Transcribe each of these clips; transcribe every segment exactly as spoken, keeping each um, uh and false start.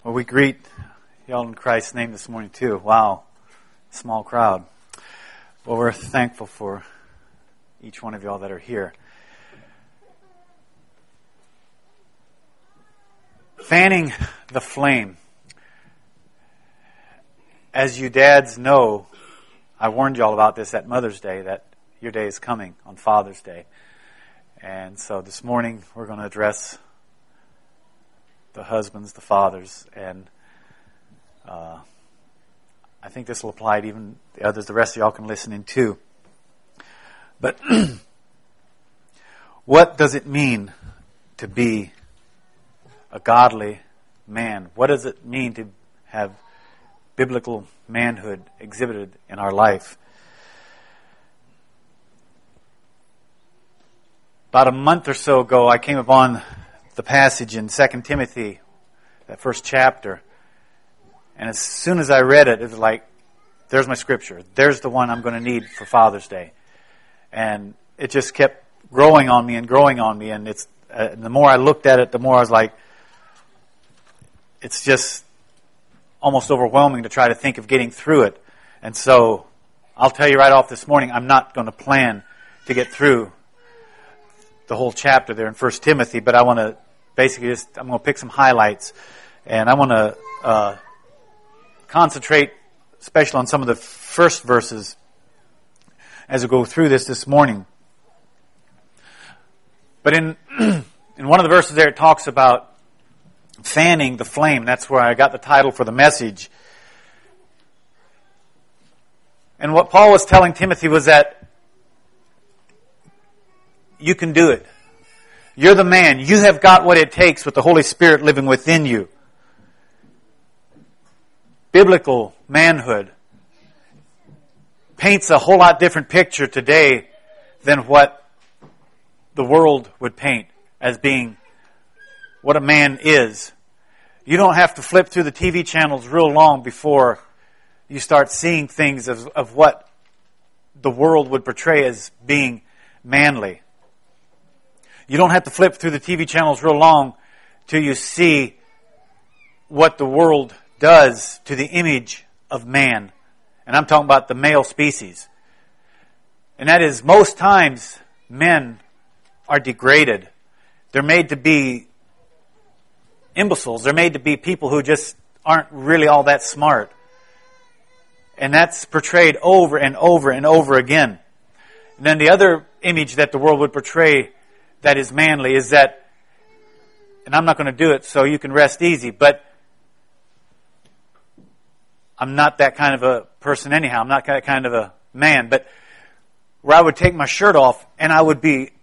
Well, we greet y'all in Christ's name this morning too. Wow, small crowd. Well, we're thankful for each one of y'all that are here. Fanning the flame. As you dads know, I warned y'all about this at Mother's Day, that your day is coming on Father's Day. And so this morning we're going to address the husbands, the fathers, and uh, I think this will apply to even the others. The rest of y'all can listen in too. But what does it mean to be a godly man? What does it mean to have biblical manhood exhibited in our life? About a month or so ago, I came upon the passage in Second Timothy, that first chapter. And as soon as I read it, it was like, there's my scripture. There's the one I'm going to need for Father's Day. And it just kept growing on me and growing on me. And it's uh, the more I looked at it, the more I was like, it's just almost overwhelming to try to think of getting through it. And so I'll tell you right off this morning, I'm not going to plan to get through the whole chapter there in First Timothy, but I want to basically just, I'm going to pick some highlights, and I want to uh, concentrate especially on some of the first verses as we go through this this morning. But in in one of the verses there, it talks about fanning the flame. That's where I got the title for the message. And what Paul was telling Timothy was that you can do it. You're the man. You have got what it takes with the Holy Spirit living within you. Biblical manhood paints a whole lot different picture today than what the world would paint as being what a man is. You don't have to flip through the T V channels real long before you start seeing things of, of what the world would portray as being manly. You don't have to flip through the T V channels real long till you see what the world does to the image of man. And I'm talking about the male species. And that is, most times, men are degraded. They're made to be imbeciles. They're made to be people who just aren't really all that smart. And that's portrayed over and over and over again. And then the other image that the world would portray that is manly is that, and I'm not going to do it so you can rest easy, but I'm not that kind of a person anyhow. I'm not that kind of a man. But where I would take my shirt off and I would be,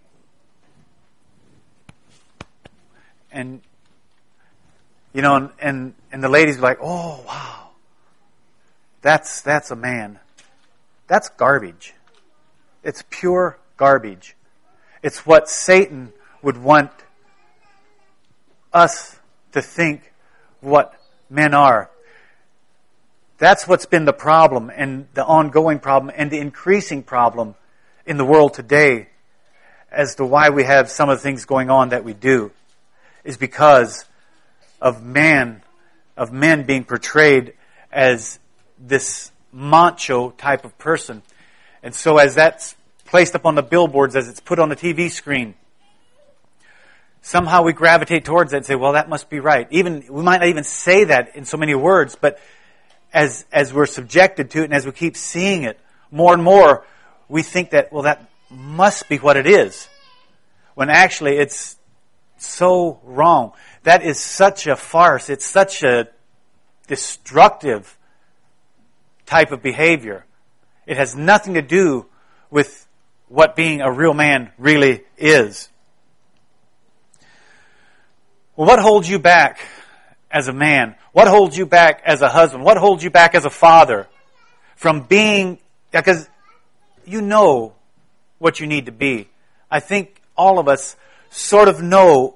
and you know, and and, and the ladies would be like, oh wow, that's that's a man. That's garbage. It's pure garbage. It's what Satan would want us to think what men are. That's what's been the problem, and the ongoing problem, and the increasing problem in the world today as to why we have some of the things going on that we do, is because of man, of men being portrayed as this macho type of person. And so as that's placed up on the billboards, as it's put on the T V screen, somehow we gravitate towards that and say, well, that must be right. Even we might not even say that in so many words, but as as we're subjected to it and as we keep seeing it more and more, we think that, well, that must be what it is. When actually it's so wrong. That is such a farce. It's such a destructive type of behavior. It has nothing to do with what being a real man really is. Well, what holds you back as a man? What holds you back as a husband? What holds you back as a father from being, because you know what you need to be. I think all of us sort of know,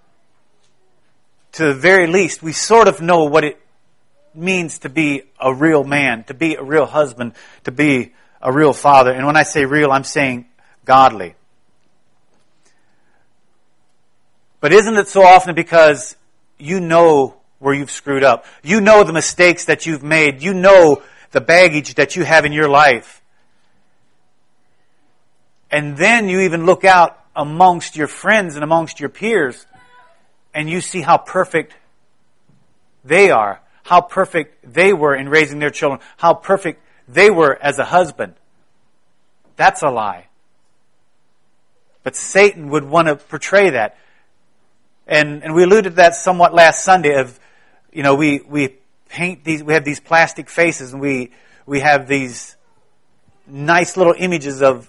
to the very least, we sort of know what it means to be a real man, to be a real husband, to be a real father. And when I say real, I'm saying godly. But isn't it so often because you know where you've screwed up. You know the mistakes that you've made. You know the baggage that you have in your life. And then you even look out amongst your friends and amongst your peers, and you see how perfect they are, how perfect they were in raising their children, how perfect they were as a husband. That's a lie. But Satan would want to portray that. And and we alluded to that somewhat last Sunday of, you know, we, we paint these, we have these plastic faces, and we we have these nice little images of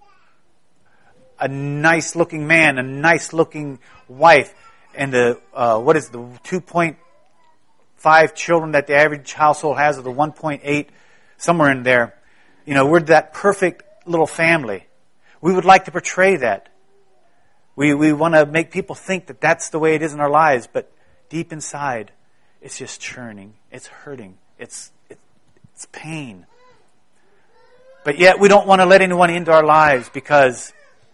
a nice looking man, a nice looking wife, and the uh, what is the two point five children that the average household has, or the one point eight, somewhere in there. You know, we're that perfect little family. We would like to portray that. We we want to make people think that that's the way it is in our lives, but deep inside, it's just churning. It's hurting. It's it, it's pain. But yet we don't want to let anyone into our lives, because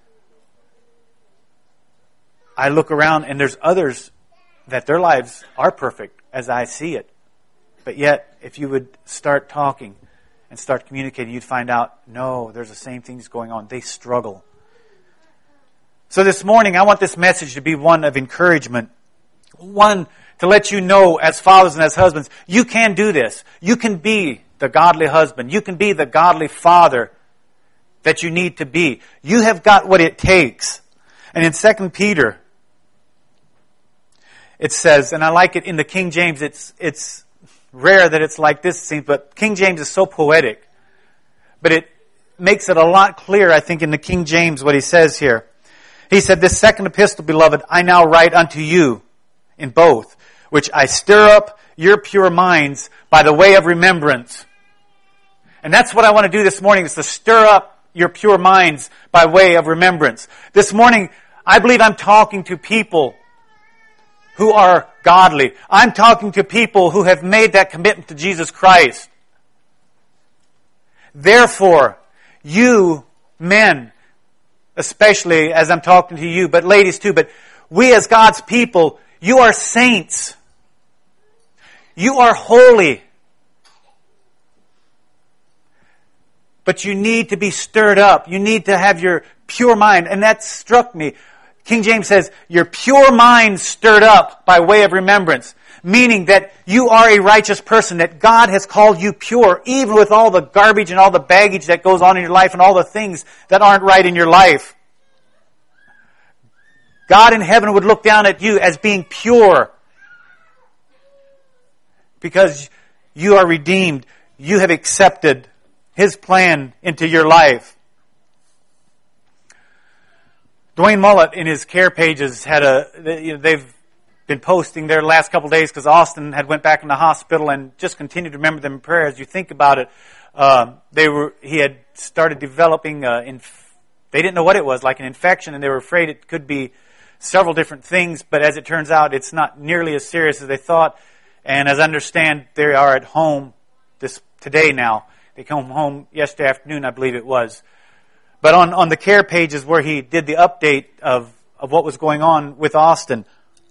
I look around and there's others that their lives are perfect as I see it. But yet, if you would start talking and start communicating, you'd find out, no, there's the same things going on. They struggle. So this morning, I want this message to be one of encouragement. One, to let you know as fathers and as husbands, you can do this. You can be the godly husband. You can be the godly father that you need to be. You have got what it takes. And in Second Peter, it says, and I like it in the King James, it's it's rare that it's like this, it seems, but King James is so poetic. But it makes it a lot clearer, I think, in the King James, what he says here. He said, this second epistle, beloved, I now write unto you in both, which I stir up your pure minds by the way of remembrance. And that's what I want to do this morning, is to stir up your pure minds by way of remembrance. This morning, I believe I'm talking to people who are godly. I'm talking to people who have made that commitment to Jesus Christ. Therefore, you men, especially as I'm talking to you, but ladies too, but we as God's people, you are saints. You are holy. But you need to be stirred up. You need to have your pure mind. And that struck me. King James says, your pure mind stirred up by way of remembrance. Meaning that you are a righteous person, that God has called you pure, even with all the garbage and all the baggage that goes on in your life and all the things that aren't right in your life. God in heaven would look down at you as being pure, because you are redeemed. You have accepted His plan into your life. Dwayne Mullet in his care pages had a, you know, they've been posting their last couple of days, because Austin had went back in the hospital, and just continued to remember them in prayer. As you think about it, uh, they were he had started developing, uh, inf- they didn't know what it was, like an infection, and they were afraid it could be several different things, but as it turns out, it's not nearly as serious as they thought. And as I understand, they are at home this today now. They come home yesterday afternoon, I believe it was. But on, on the care pages where he did the update of, of what was going on with Austin,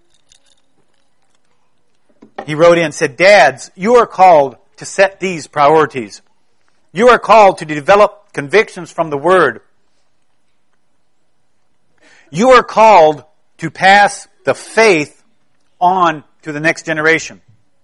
he wrote in and said, Dads, you are called to set these priorities. You are called to develop convictions from the Word. You are called to pass the faith on to the next generation.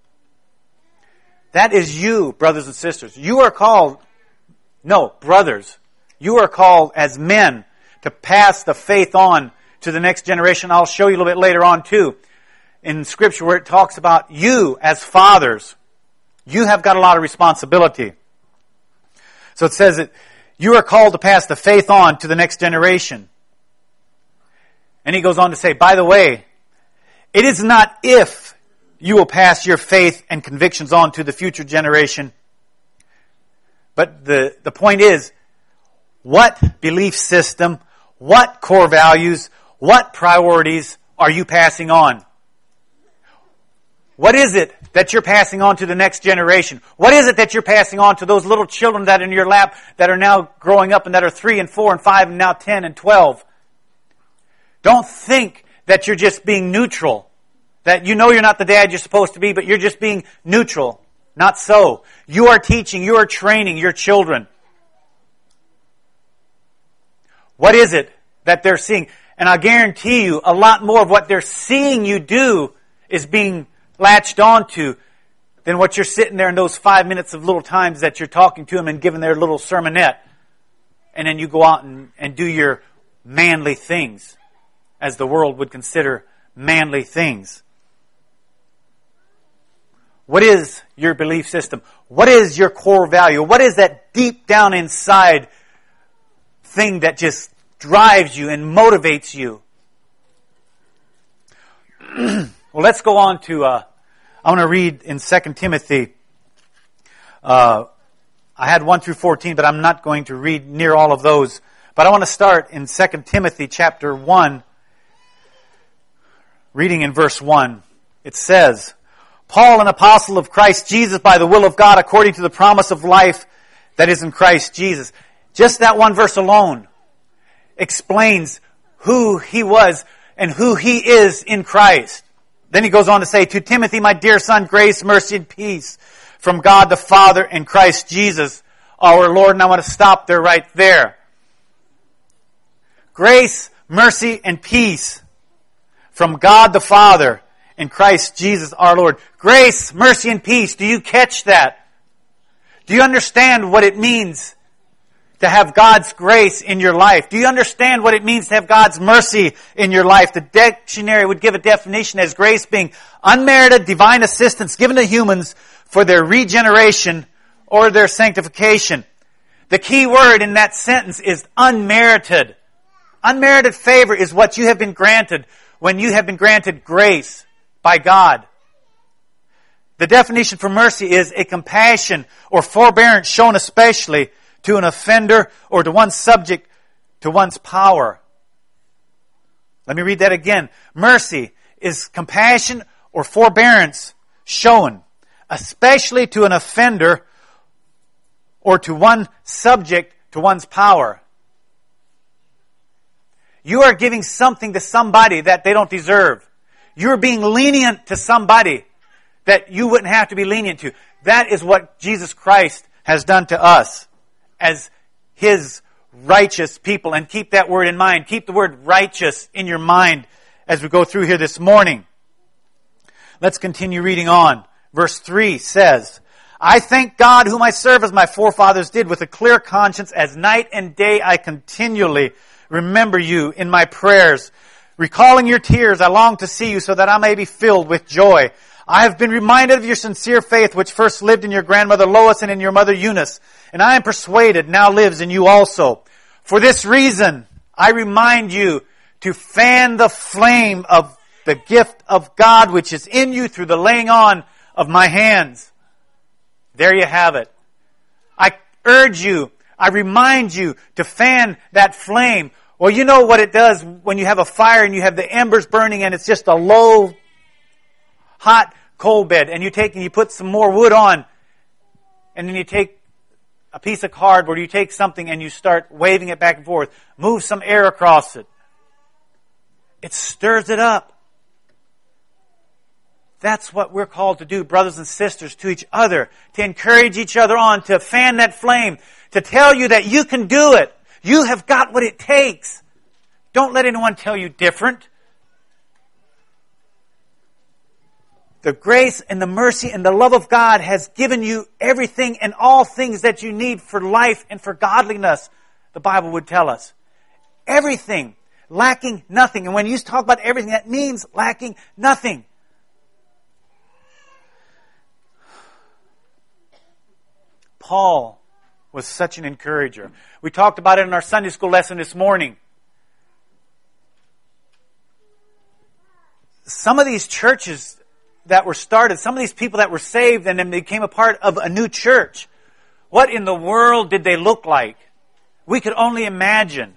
That is you, brothers and sisters. You are called, no, brothers, you are called as men to pass the faith on to the next generation. I'll show you a little bit later on too, in Scripture, where it talks about you as fathers. You have got a lot of responsibility. So it says that you are called to pass the faith on to the next generation. And he goes on to say, by the way, it is not if you will pass your faith and convictions on to the future generation, but the, the point is, what belief system, what core values, what priorities are you passing on? What is it that you're passing on to the next generation? What is it that you're passing on to those little children that are in your lap that are now growing up and that are three and four and five and now ten and twelve? Don't think that you're just being neutral. That you know you're not the dad you're supposed to be, but you're just being neutral. Not so. You are teaching, you are training your children. What is it that they're seeing? And I guarantee you, a lot more of what they're seeing you do is being latched onto than what you're sitting there in those five minutes of little times that you're talking to them and giving their little sermonette. And then you go out and, and do your manly things, as the world would consider manly things. What is your belief system? What is your core value? What is that deep down inside thing that just drives you and motivates you? Well, let's go on to, uh, I want to read in Second Timothy. Uh, I had one through fourteen, but I'm not going to read near all of those. But I want to start in Second Timothy chapter one, reading in verse one. It says, Paul, an apostle of Christ Jesus by the will of God, according to the promise of life that is in Christ Jesus. Just that one verse alone explains who he was and who he is in Christ. Then he goes on to say, to Timothy, my dear son, grace, mercy, and peace from God the Father and Christ Jesus, our Lord. And I want to stop there right there. Grace, mercy, and peace from God the Father and Christ Jesus our Lord. Grace, mercy, and peace. Do you catch that? Do you understand what it means to have God's grace in your life? Do you understand what it means to have God's mercy in your life? The dictionary would give a definition as grace being unmerited divine assistance given to humans for their regeneration or their sanctification. The key word in that sentence is unmerited. Unmerited favor is what you have been granted when you have been granted grace by God. The definition for mercy is a compassion or forbearance shown especially to an offender or to one subject to one's power. Let me read that again. Mercy is compassion or forbearance shown especially to an offender or to one subject to one's power. You are giving something to somebody that they don't deserve. You're being lenient to somebody that you wouldn't have to be lenient to. That is what Jesus Christ has done to us as His righteous people. And keep that word in mind. Keep the word righteous in your mind as we go through here this morning. Let's continue reading on. Verse three says, I thank God whom I serve as my forefathers did with a clear conscience, as night and day I continually remember you in my prayers. Recalling your tears, I long to see you so that I may be filled with joy. I have been reminded of your sincere faith, which first lived in your grandmother Lois and in your mother Eunice, and I am persuaded now lives in you also. For this reason, I remind you to fan the flame of the gift of God which is in you through the laying on of my hands. There you have it. I urge you, I remind you to fan that flame. Well, you know what it does when you have a fire and you have the embers burning and it's just a low, hot coal bed, and you take and you put some more wood on, and then you take a piece of cardboard, you take something and you start waving it back and forth, move some air across it. It stirs it up. That's what we're called to do, brothers and sisters, to each other, to encourage each other on, to fan that flame, to tell you that you can do it. You have got what it takes. Don't let anyone tell you different. The grace and the mercy and the love of God has given you everything and all things that you need for life and for godliness, the Bible would tell us. Everything, lacking nothing. And when you talk about everything, that means lacking nothing. Paul was such an encourager. We talked about it in our Sunday school lesson this morning. Some of these churches that were started, some of these people that were saved and then became a part of a new church, what in the world did they look like? We could only imagine.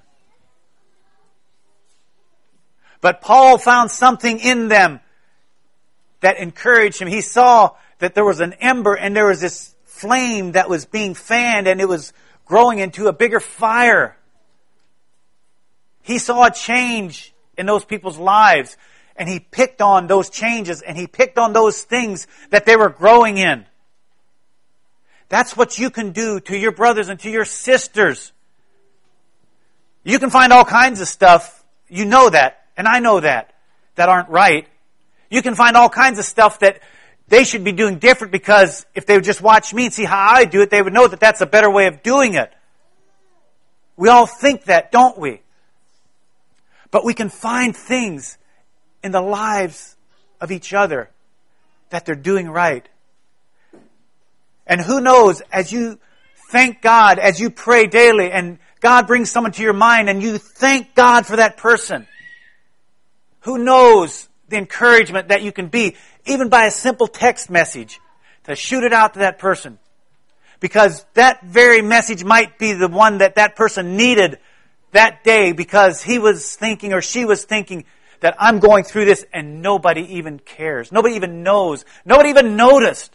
But Paul found something in them that encouraged him. He saw that there was an ember and there was this flame that was being fanned and it was growing into a bigger fire. He saw a change in those people's lives. And he picked on those changes, and he picked on those things that they were growing in. That's what you can do to your brothers and to your sisters. You can find all kinds of stuff, you know that, and I know that, that aren't right. You can find all kinds of stuff that they should be doing different, because if they would just watch me and see how I do it, they would know that that's a better way of doing it. We all think that, don't we? But we can find things in the lives of each other that they're doing right. And who knows, as you thank God, as you pray daily, and God brings someone to your mind, and you thank God for that person, who knows the encouragement that you can be, even by a simple text message, to shoot it out to that person. Because that very message might be the one that that person needed that day, because he was thinking or she was thinking that I'm going through this and nobody even cares. Nobody even knows. Nobody even noticed.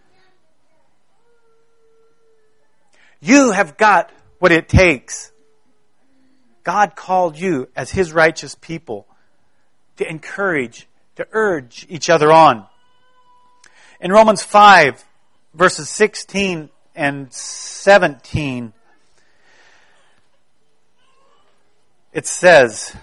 You have got what it takes. God called you as His righteous people to encourage, to urge each other on. In Romans five, verses sixteen and seventeen, it says,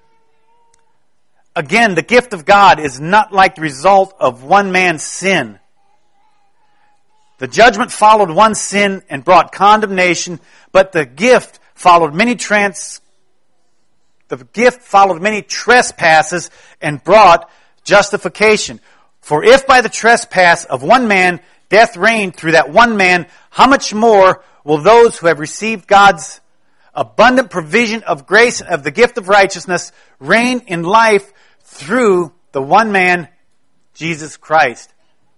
again, the gift of God is not like the result of one man's sin. The judgment followed one sin and brought condemnation, but the gift followed many trans the gift followed many trespasses and brought justification. For if by the trespass of one man death reigned through that one man, how much more will those who have received God's abundant provision of grace of the gift of righteousness reign in life through the one man, Jesus Christ?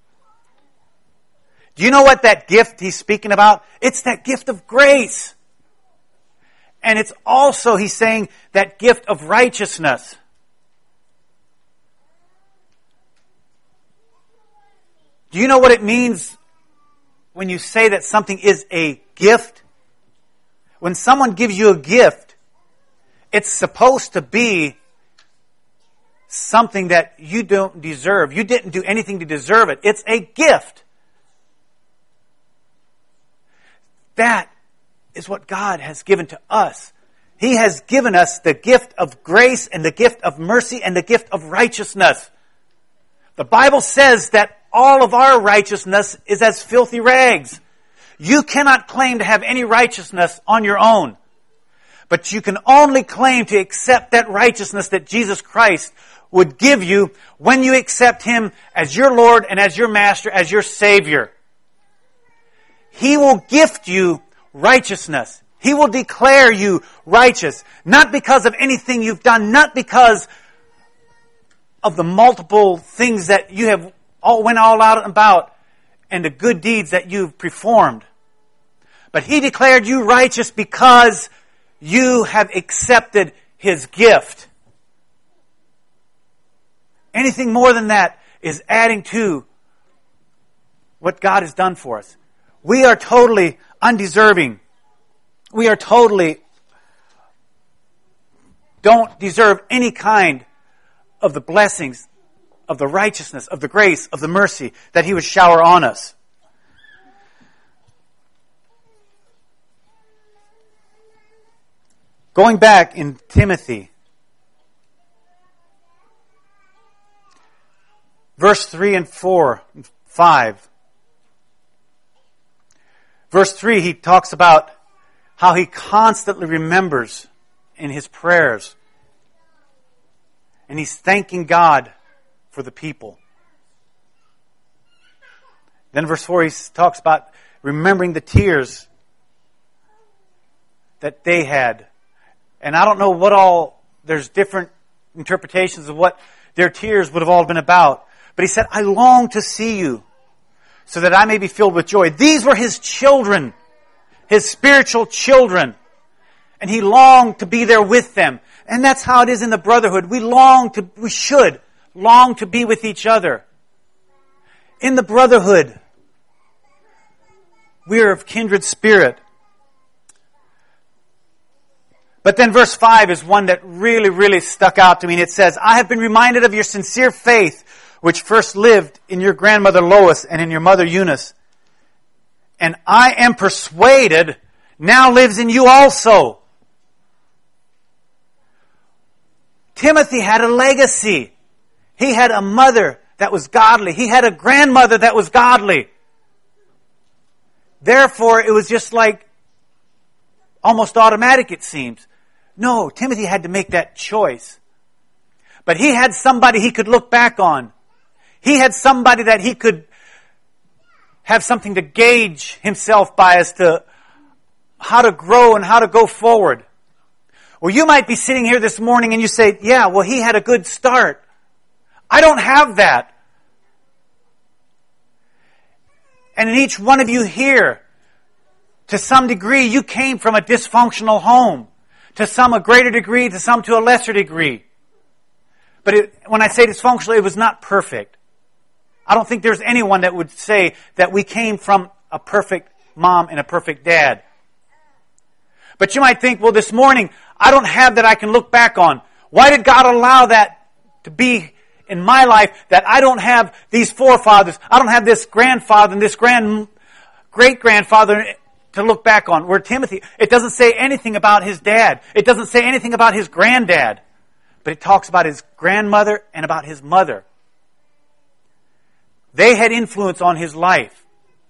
Do you know what that gift he's speaking about? It's that gift of grace. And it's also, he's saying, that gift of righteousness. Do you know what it means when you say that something is a gift? When someone gives you a gift, it's supposed to be something that you don't deserve. You didn't do anything to deserve it. It's a gift. That is what God has given to us. He has given us the gift of grace and the gift of mercy and the gift of righteousness. The Bible says that all of our righteousness is as filthy rags. You cannot claim to have any righteousness on your own. But you can only claim to accept that righteousness that Jesus Christ would give you when you accept Him as your Lord and as your Master, as your Savior. He will gift you righteousness. He will declare you righteous. Not because of anything you've done, not because of the multiple things that you have all went all out about and the good deeds that you've performed. But He declared you righteous because you have accepted His gift. Anything more than that is adding to what God has done for us. We are totally undeserving. We are totally don't deserve any kind of the blessings, of the righteousness, of the grace, of the mercy that He would shower on us. Going back in Timothy, verse three and four and five. Verse three, he talks about how he constantly remembers in his prayers. And he's thanking God for the people. Then verse four, he talks about remembering the tears that they had. And I don't know what all, there's different interpretations of what their tears would have all been about. But he said, I long to see you, so that I may be filled with joy. These were his children, his spiritual children. And he longed to be there with them. And that's how it is in the brotherhood. We long to, we should long to be with each other. In the brotherhood, we are of kindred spirit. But then verse five is one that really, really stuck out to me. And it says, I have been reminded of your sincere faith, which first lived in your grandmother Lois and in your mother Eunice. And I am persuaded now lives in you also. Timothy had a legacy. He had a mother that was godly. He had a grandmother that was godly. Therefore, it was just like almost automatic, it seems. No, Timothy had to make that choice. But he had somebody he could look back on. He had somebody that he could have something to gauge himself by as to how to grow and how to go forward. Well, you might be sitting here this morning and you say, yeah, well, he had a good start. I don't have that. And in each one of you here, to some degree, you came from a dysfunctional home. To some a greater degree, to some to a lesser degree. But it, when I say dysfunctional, it was not perfect. I don't think there's anyone that would say that we came from a perfect mom and a perfect dad. But you might think, well, this morning, I don't have that I can look back on. Why did God allow that to be in my life, that I don't have these forefathers, I don't have this grandfather and this grand, great-grandfather to look back on? Where Timothy, it doesn't say anything about his dad. It doesn't say anything about his granddad. But it talks about his grandmother and about his mother. They had influence on his life.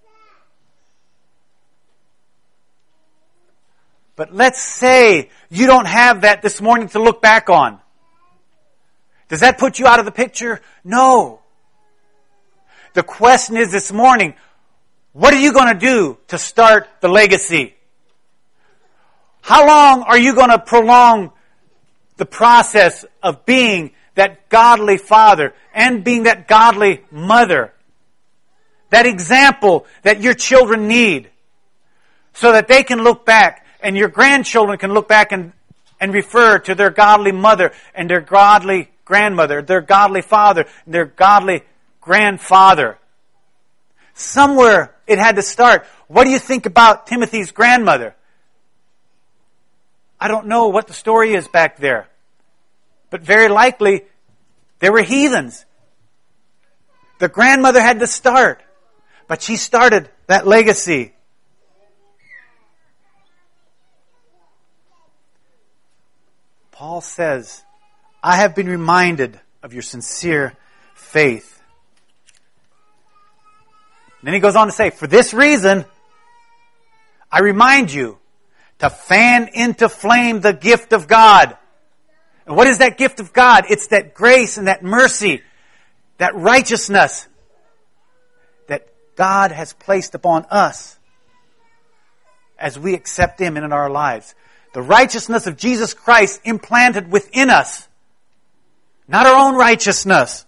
But let's say you don't have that this morning to look back on. Does that put you out of the picture? No. The question is this morning, what are you going to do to start the legacy? How long are you going to prolong the process of being that godly father and being that godly mother? That example that your children need so that they can look back and your grandchildren can look back and, and refer to their godly mother and their godly grandmother, their godly father, and their godly grandfather. Somewhere it had to start. What do you think about Timothy's grandmother? I don't know what the story is back there. But very likely, they were heathens. The grandmother had to start. But she started that legacy. Paul says, I have been reminded of your sincere faith. Then he goes on to say, for this reason, I remind you to fan into flame the gift of God. And what is that gift of God? It's that grace and that mercy, that righteousness that God has placed upon us as we accept Him in our lives. The righteousness of Jesus Christ implanted within us. Not our own righteousness.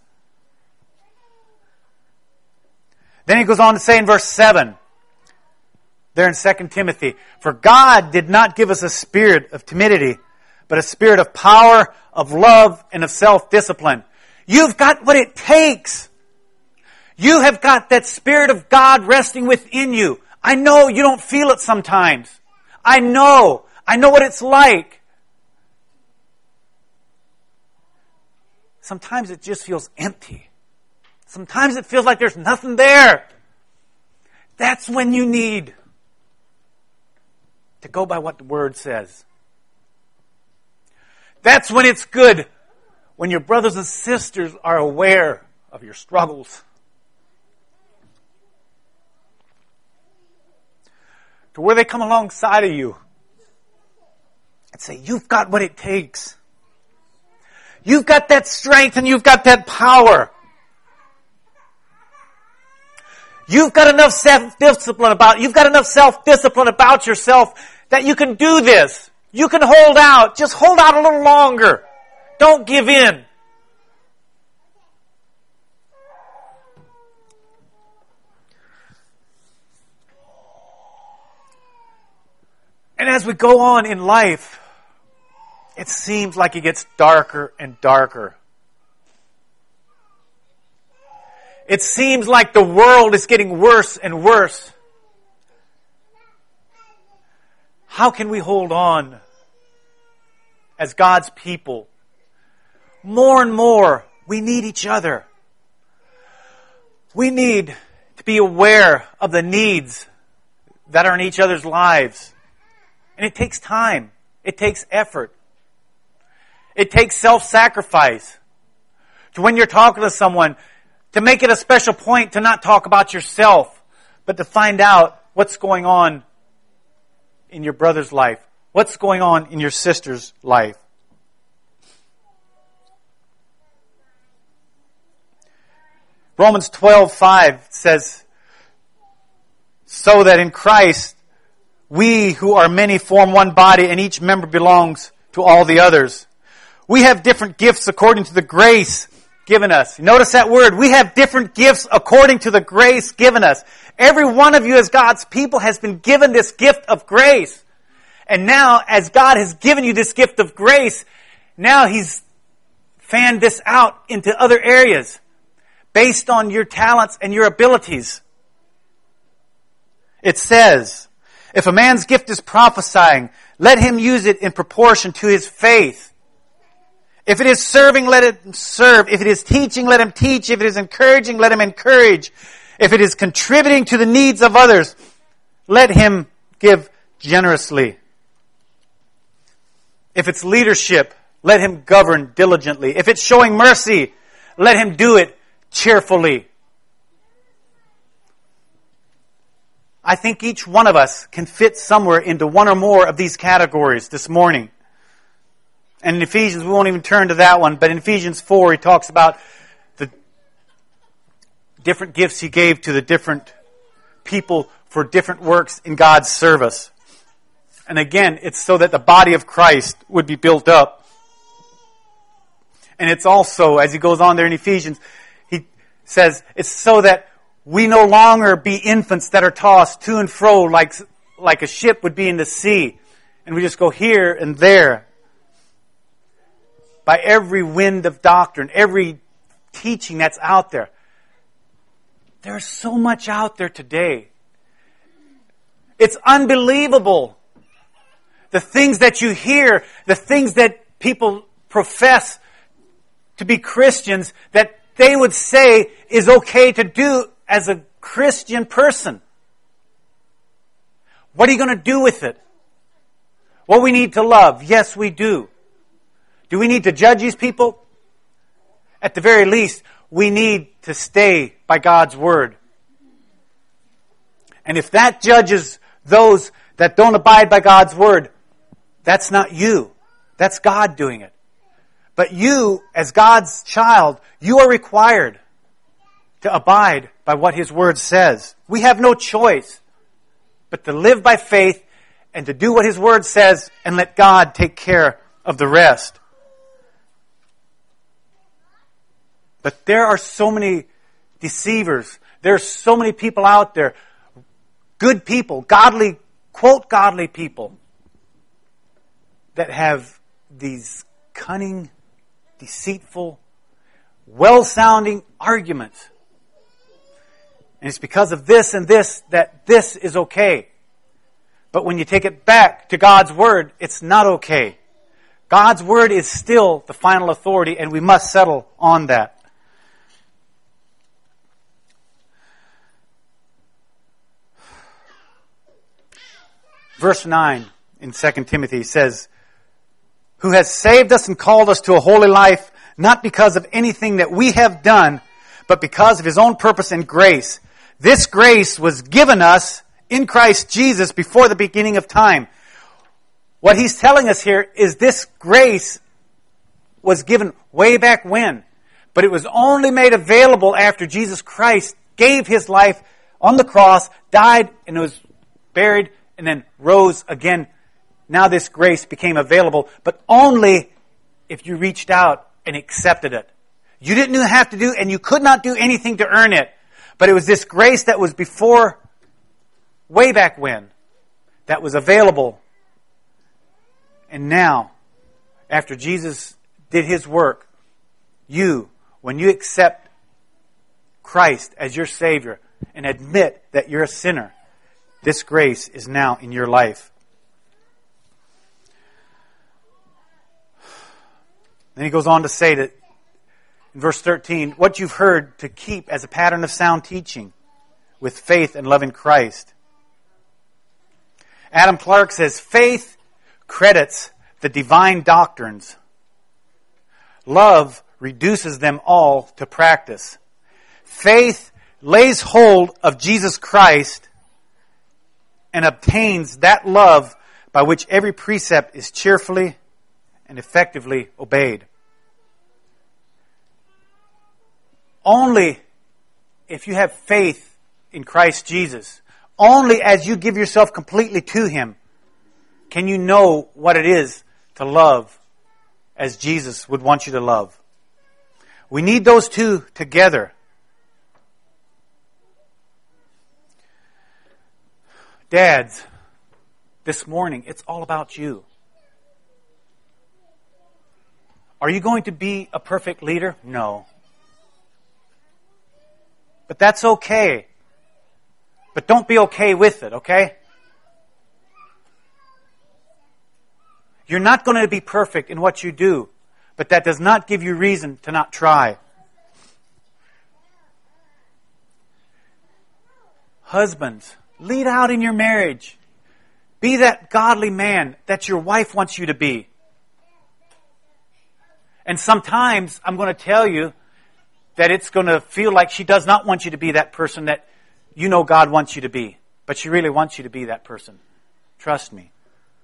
Then he goes on to say in verse seven, there in Second Timothy, for God did not give us a spirit of timidity, but a spirit of power, of love, and of self-discipline. You've got what it takes. You have got that Spirit of God resting within you. I know you don't feel it sometimes. I know. I know what it's like. Sometimes it just feels empty. Sometimes it feels like there's nothing there. That's when you need to go by what the Word says. That's when it's good, when your brothers and sisters are aware of your struggles. To where they come alongside of you and say, you've got what it takes. You've got that strength and you've got that power. You've got enough self-discipline about, you've got enough self-discipline about yourself that you can do this. You can hold out. Just hold out a little longer. Don't give in. And as we go on in life, it seems like it gets darker and darker. It seems like the world is getting worse and worse. How can we hold on as God's people, more and more, we need each other. We need to be aware of the needs that are in each other's lives. And it takes time. It takes effort. It takes self-sacrifice. To when you're talking to someone, to make it a special point to not talk about yourself, but to find out what's going on in your brother's life. What's going on in your sister's life. Romans twelve five says, so that in Christ we who are many form one body, and each member belongs to all the others. We have different gifts according to the grace given us. Notice that word. We have different gifts according to the grace given us. Every one of you as God's people has been given this gift of grace. And now, as God has given you this gift of grace, now He's fanned this out into other areas based on your talents and your abilities. It says, if a man's gift is prophesying, let him use it in proportion to his faith. If it is serving, let him serve. If it is teaching, let him teach. If it is encouraging, let him encourage. If it is contributing to the needs of others, let him give generously. If it's leadership, let him govern diligently. If it's showing mercy, let him do it cheerfully. I think each one of us can fit somewhere into one or more of these categories this morning. And in Ephesians, we won't even turn to that one, but in Ephesians four, he talks about the different gifts he gave to the different people for different works in God's service. And again, it's so that the body of Christ would be built up. And it's also, as he goes on there in Ephesians, he says, it's so that we no longer be infants that are tossed to and fro like, like a ship would be in the sea. And we just go here and there by every wind of doctrine, every teaching that's out there. There's so much out there today. It's unbelievable. The things that you hear, the things that people profess to be Christians, that they would say is okay to do as a Christian person. What are you going to do with it? Well, we need to love. Yes, we do. Do we need to judge these people? At the very least, we need to stay by God's Word. And if that judges those that don't abide by God's Word, that's not you. That's God doing it. But you, as God's child, you are required to abide by what His Word says. We have no choice but to live by faith and to do what His Word says and let God take care of the rest. But there are so many deceivers. There are so many people out there, good people, godly, quote, godly people, that have these cunning, deceitful, well-sounding arguments. And it's because of this and this that this is okay. But when you take it back to God's Word, it's not okay. God's Word is still the final authority, and we must settle on that. Verse nine in Second Timothy says, who has saved us and called us to a holy life, not because of anything that we have done, but because of His own purpose and grace. This grace was given us in Christ Jesus before the beginning of time. What he's telling us here is this grace was given way back when, but it was only made available after Jesus Christ gave His life on the cross, died, and was buried, and then rose again. Now this grace became available, but only if you reached out and accepted it. You didn't have to do, and you could not do anything to earn it. But it was this grace that was before, way back when, that was available. And now, after Jesus did His work, you, when you accept Christ as your Savior and admit that you're a sinner, this grace is now in your life. Then he goes on to say that in verse thirteen, what you've heard to keep as a pattern of sound teaching with faith and love in Christ. Adam Clark says, faith credits the divine doctrines. Love reduces them all to practice. Faith lays hold of Jesus Christ and obtains that love by which every precept is cheerfully and effectively obeyed. Only if you have faith in Christ Jesus, only as you give yourself completely to Him, can you know what it is to love as Jesus would want you to love. We need those two together. Dads, this morning, it's all about you. Are you going to be a perfect leader? No. But that's okay. But don't be okay with it, okay? You're not going to be perfect in what you do, but that does not give you reason to not try. Husbands, lead out in your marriage. Be that godly man that your wife wants you to be. And sometimes I'm going to tell you that it's going to feel like she does not want you to be that person that you know God wants you to be. But she really wants you to be that person. Trust me.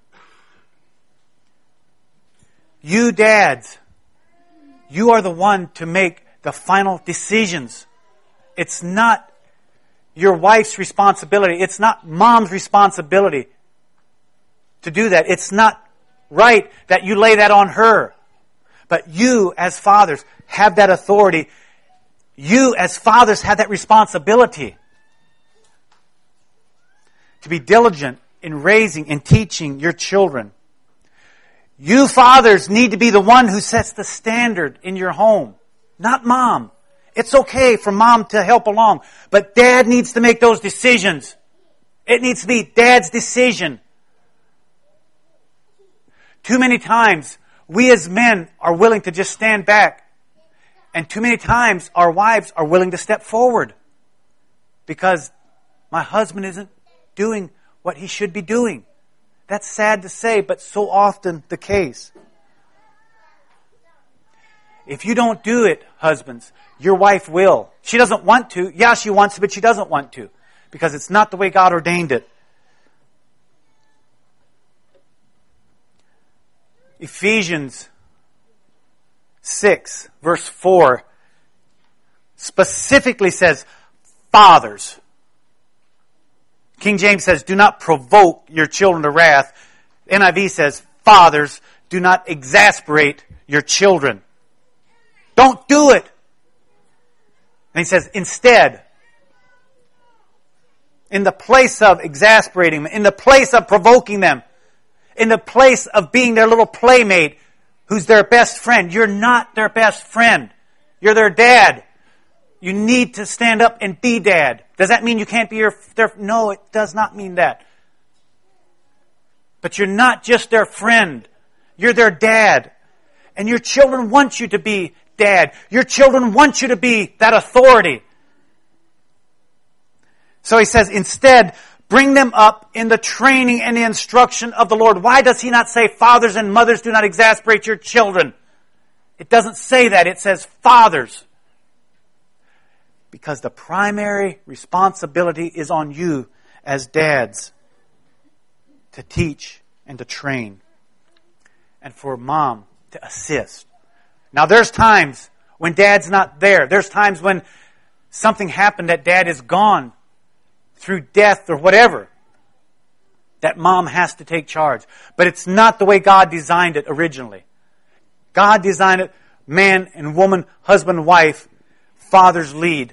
You dads, you are the one to make the final decisions. It's not your wife's responsibility. It's not mom's responsibility to do that. It's not right that you lay that on her. But you, as fathers, have that authority. You, as fathers, have that responsibility to be diligent in raising and teaching your children. You fathers need to be the one who sets the standard in your home, not mom. It's okay for mom to help along, but dad needs to make those decisions. It needs to be dad's decision. Too many times, we as men are willing to just stand back. And too many times, our wives are willing to step forward. Because my husband isn't doing what he should be doing. That's sad to say, but so often the case. If you don't do it, husbands, your wife will. She doesn't want to. Yeah, she wants to, but she doesn't want to. Because it's not the way God ordained it. Ephesians six, verse four, specifically says, fathers. King James says, do not provoke your children to wrath. N I V says, fathers, do not exasperate your children. Don't do it. And he says, instead, in the place of exasperating them, in the place of provoking them, in the place of being their little playmate who's their best friend, you're not their best friend. You're their dad. You need to stand up and be dad. Does that mean you can't be your... Their, no, it does not mean that. But you're not just their friend. You're their dad. And your children want you to be dad. Your children want you to be that authority. So he says, instead, bring them up in the training and the instruction of the Lord. Why does he not say, fathers and mothers, do not exasperate your children? It doesn't say that. It says, fathers. Because the primary responsibility is on you as dads to teach and to train. And for mom to assist. Now there's times when dad's not there. There's times when something happened that dad is gone through death or whatever. That mom has to take charge. But it's not the way God designed it originally. God designed it, man and woman, husband and wife, fathers lead.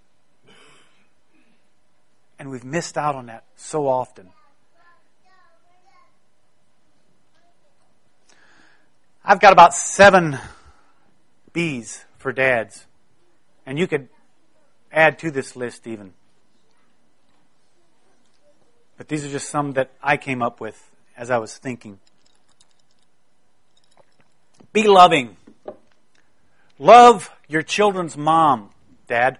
And we've missed out on that so often. I've got about seven B's for dads. And you could add to this list even. But these are just some that I came up with as I was thinking. Be loving. Love your children's mom, Dad.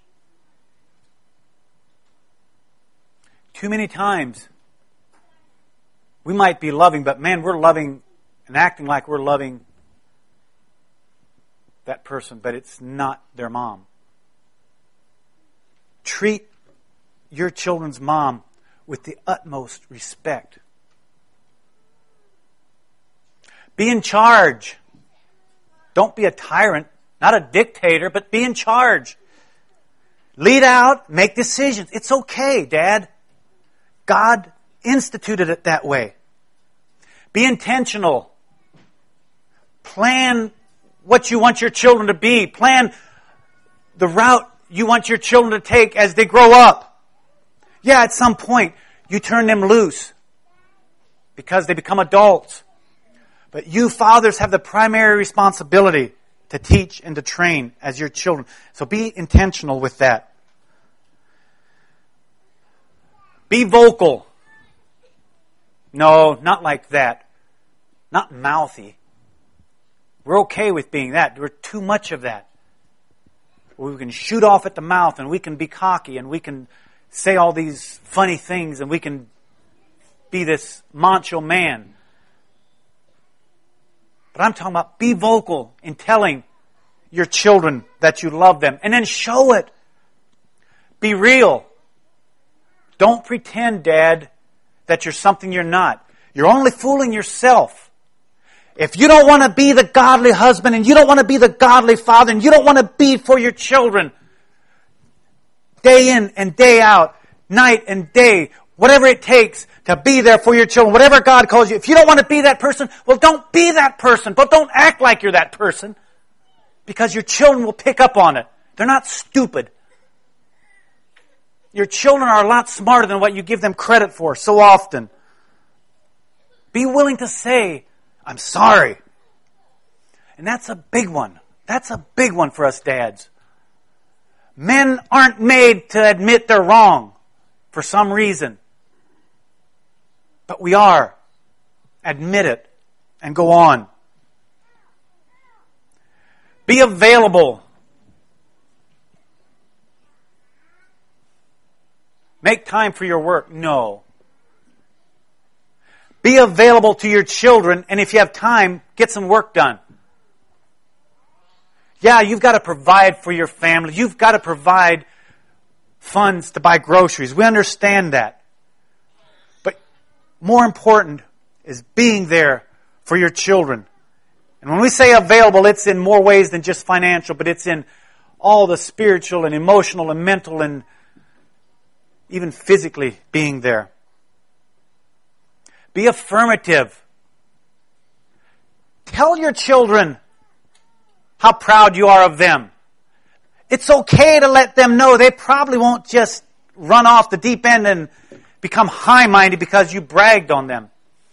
Too many times, we might be loving, but man, we're loving and acting like we're loving that person, but it's not their mom. Treat your children's mom with the utmost respect. Be in charge. Don't be a tyrant, not a dictator, but be in charge. Lead out, make decisions. It's okay, Dad. God instituted it that way. Be intentional. Plan what you want your children to be. Plan the route you want your children to take as they grow up. Yeah, at some point, you turn them loose because they become adults. But you fathers have the primary responsibility to teach and to train as your children. So be intentional with that. Be vocal. No, not like that. Not mouthy. We're okay with being that. We're too much of that. We can shoot off at the mouth and we can be cocky and we can say all these funny things and we can be this macho man. But I'm talking about be vocal in telling your children that you love them. And then show it. Be real. Don't pretend, Dad, that you're something you're not. You're only fooling yourself. If you don't want to be the godly husband and you don't want to be the godly father and you don't want to be for your children day in and day out, night and day, whatever it takes to be there for your children, whatever God calls you, if you don't want to be that person, well, don't be that person, but don't act like you're that person because your children will pick up on it. They're not stupid. Your children are a lot smarter than what you give them credit for so often. Be willing to say, I'm sorry. And that's a big one. That's a big one for us dads. Men aren't made to admit they're wrong for some reason. But we are. Admit it and go on. Be available. Make time for your work. No. Be available to your children, and if you have time, get some work done. Yeah, you've got to provide for your family. You've got to provide funds to buy groceries. We understand that. But more important is being there for your children. And when we say available, it's in more ways than just financial, but it's in all the spiritual and emotional and mental and even physically being there. Be affirmative. Tell your children how proud you are of them. It's okay to let them know. They probably won't just run off the deep end and become high-minded because you bragged on them.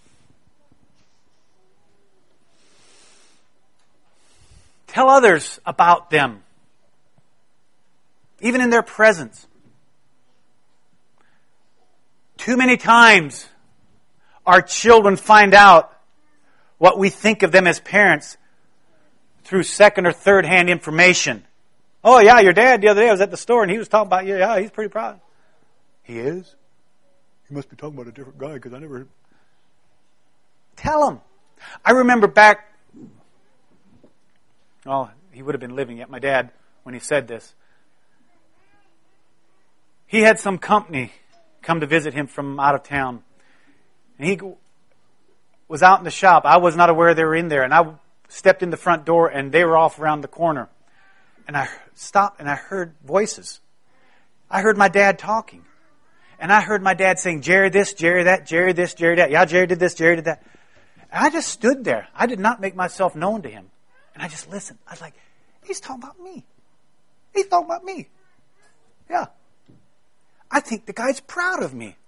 Tell others about them, even in their presence. Too many times, our children find out what we think of them as parents through second or third hand information. Oh yeah, your dad the other day was at the store and he was talking about you. Yeah, he's pretty proud. He is? He must be talking about a different guy because I never... Tell him. I remember back... Oh, he would have been living yet, my dad, when he said this. He had some company come to visit him from out of town. And he was out in the shop. I was not aware they were in there. And I stepped in the front door and they were off around the corner. And I stopped and I heard voices. I heard my dad talking. And I heard my dad saying, Jerry this, Jerry that, Jerry this, Jerry that. Yeah, Jerry did this, Jerry did that. And I just stood there. I did not make myself known to him. And I just listened. I was like, he's talking about me. He's talking about me. Yeah. I think the guy's proud of me.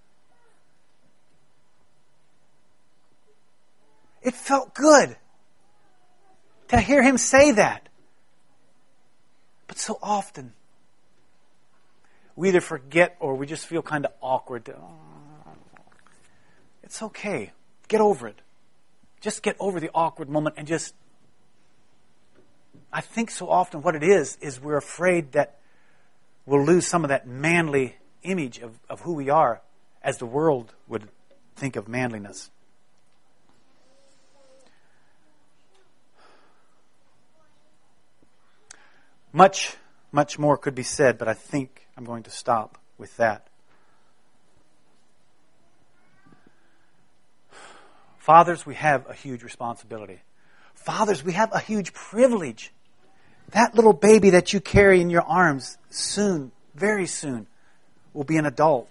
It felt good to hear him say that. But so often, we either forget or we just feel kind of awkward. To, oh, it's okay. Get over it. Just get over the awkward moment and just I think so often what it is, is we're afraid that we'll lose some of that manly image of, of who we are as the world would think of manliness. Much, much more could be said, but I think I'm going to stop with that. Fathers, we have a huge responsibility. Fathers, we have a huge privilege. That little baby that you carry in your arms soon, very soon, will be an adult.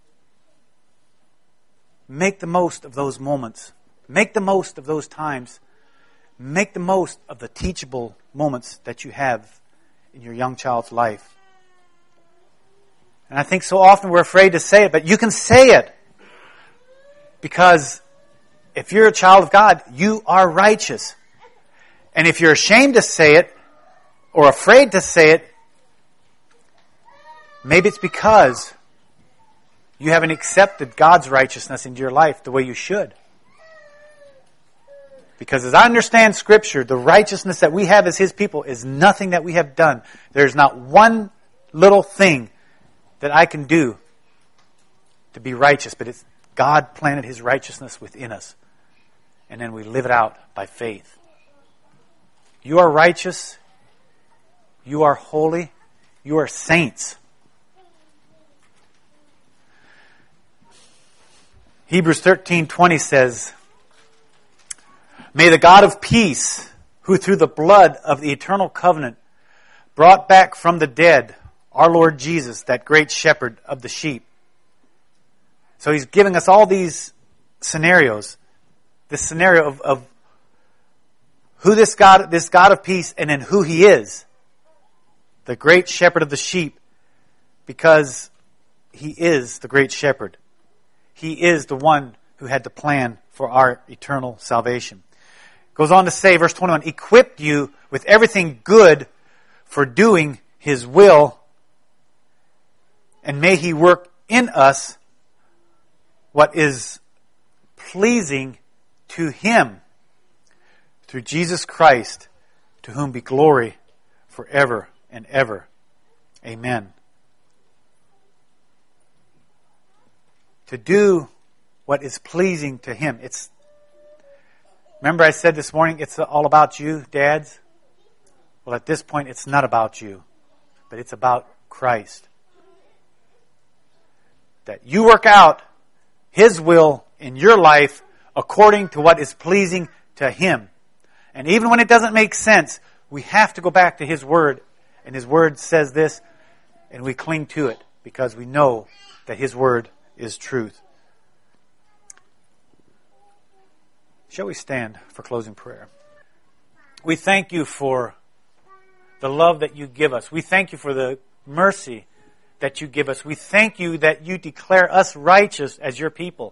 Make the most of those moments. Make the most of those times. Make the most of the teachable moments that you have in your young child's life. And I think so often we're afraid to say it, but you can say it. Because if you're a child of God, you are righteous. And if you're ashamed to say it, or afraid to say it, maybe it's because you haven't accepted God's righteousness into your life the way you should. Because as I understand Scripture, the righteousness that we have as His people is nothing that we have done. There's not one little thing that I can do to be righteous, but it's God planted His righteousness within us. And then we live it out by faith. You are righteous. You are holy. You are saints. Hebrews thirteen twenty says, "May the God of peace, who through the blood of the eternal covenant brought back from the dead our Lord Jesus, that great shepherd of the sheep." So He's giving us all these scenarios. This scenario of, of who this God, this God of peace, and then who He is. The great shepherd of the sheep, because He is the great shepherd. He is the one who had the plan for our eternal salvation. Goes on to say, verse twenty-one, "Equipped you with everything good for doing His will, and may He work in us what is pleasing to Him, through Jesus Christ, to whom be glory forever and ever. Amen." To do what is pleasing to Him. It's Remember I said this morning, it's all about you, dads? Well, at this point, it's not about you, but it's about Christ. That you work out His will in your life according to what is pleasing to Him. And even when it doesn't make sense, we have to go back to His Word. And His Word says this, and we cling to it because we know that His Word is truth. Shall we stand for closing prayer? We thank You for the love that You give us. We thank You for the mercy that You give us. We thank You that You declare us righteous as Your people.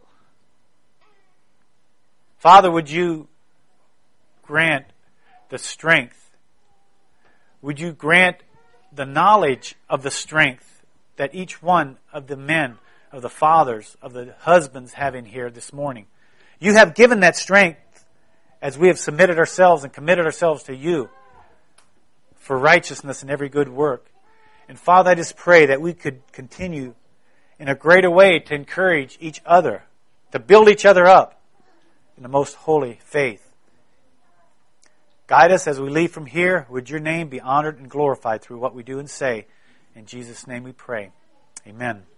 Father, would You grant the strength? Would You grant the knowledge of the strength that each one of the men, of the fathers, of the husbands have in here this morning? You have given that strength as we have submitted ourselves and committed ourselves to You for righteousness and every good work. And Father, I just pray that we could continue in a greater way to encourage each other, to build each other up in the most holy faith. Guide us as we leave from here. Would Your name be honored and glorified through what we do and say. In Jesus' name we pray. Amen.